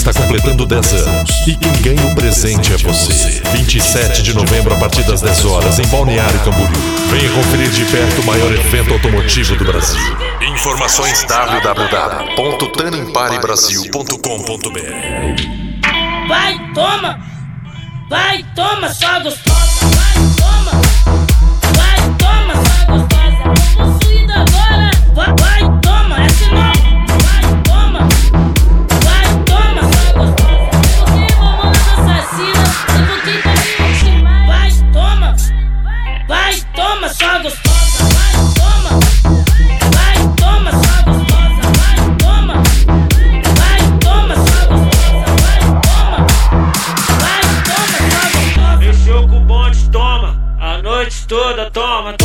está completando 10 anos. E quem ganha o presente é você. 27 de novembro, a partir das 10 horas, em Balneário Camboriú. Venha conferir de perto o maior evento automotivo do Brasil. Informações www.tanimparebrasil.com.br. Vai, toma, só gostosa. Vai, toma, só gostosa. Tô possuída agora. Vai, toma, é sinal. Vai, toma, só gostosa. Porque mamãe assassina, eu vou tentar me intimar. Vai, toma, só gostosa. Vai, toma, só gostosa. Vai, toma, só gostosa. Vai, toma, só gostosa. Mexeu com o bonde, toma. A noite toda, toma.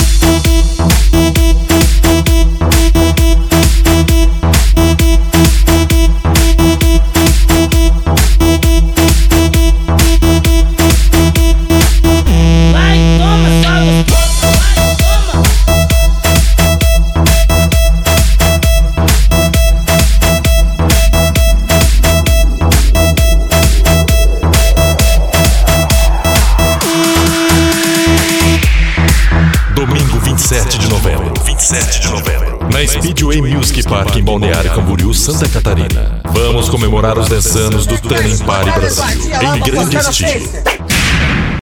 Domingo 27 de novembro, na Speedway Music Park em Balneário Camboriú, Santa Catarina. Vamos comemorar os 10 anos do Tanimpare Brasil, em grande estilo.